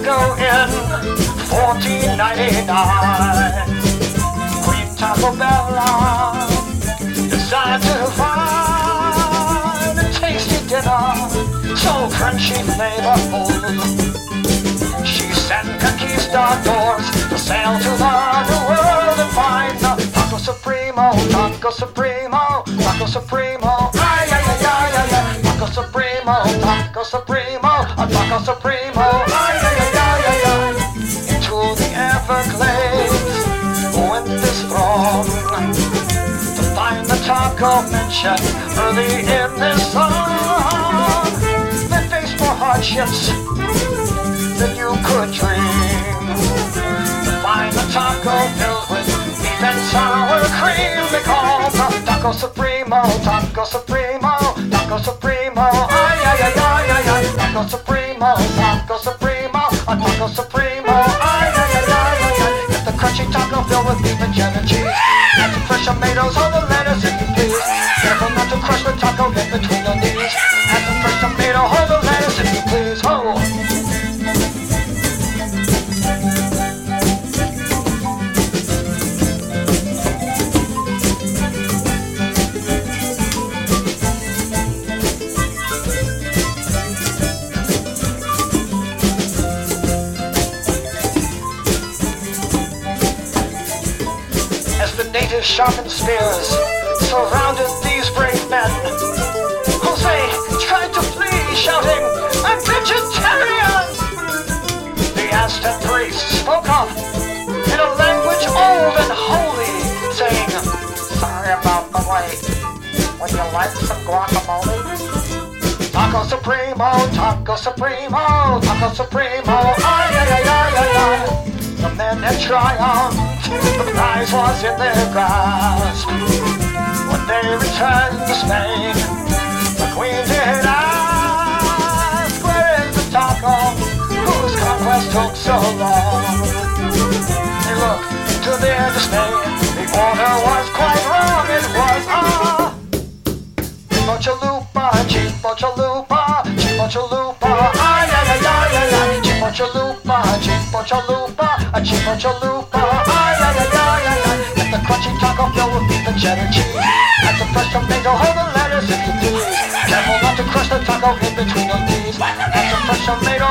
tomato in $14.99. Queen Taco Bella decided to find a tasty dinner, so crunchy flavorful. She sent conquistadors to sail to the new world and find the Taco Supremo, Taco Supremo, Taco Supremo. Ay, ay, ay, ay, ay, ay. Taco Supremo, Taco Supremo, a Taco Supremo. Ay, ay, ay, ay, ay, ay. Into the Everglades went this throng to find the taco mentioned early in this song. They faced more hardships than you could dream. To find the taco filled with beef and sour cream, they called the Taco Supremo, Taco Supremo, Taco Supremo. Ay, ay, ay, ay, ay, ay. Taco Supremo, Taco Supremo, a Taco Supremo. Ay, ay, ay, ay, ay, ay. Get the crunchy taco filled with beef and cheddar cheese. Add some fresh tomatoes on the lettuce if you please. Careful not to crush the taco in between the knees. Add some fresh tomato on the lettuce if you please. Ho! Natives sharpened spears surrounded these brave men. Jose tried to flee, shouting, "I'm vegetarian!" The Aztec priest spoke up in a language old and holy, saying, "Sorry about the wait. Would you like some guacamole?" Taco Supremo, Taco Supremo, Taco Supremo. Ay, ay, ay, ay, ay, ay. The men had triumphed. The prize was in their grasp. When they returned to Spain, the Queen did ask, "Where is the taco whose conquest took so long?" They looked to their dismay. The order was quite wrong. It was Chipo Chalupa, Chipo Chalupa, Chipo Chalupa. Ay, ay, ay, ay, ay, ay. Chipo Chalupa, Chipo Chalupa, a Chipo Chalupa. Ay, ay, ay, ay, ay, ay. Get the crunchy taco filled with beef and cheddar cheese. Add some fresh tomato, hold the lettuce if you please. Careful not to crush the taco in between your knees. Add some fresh tomato,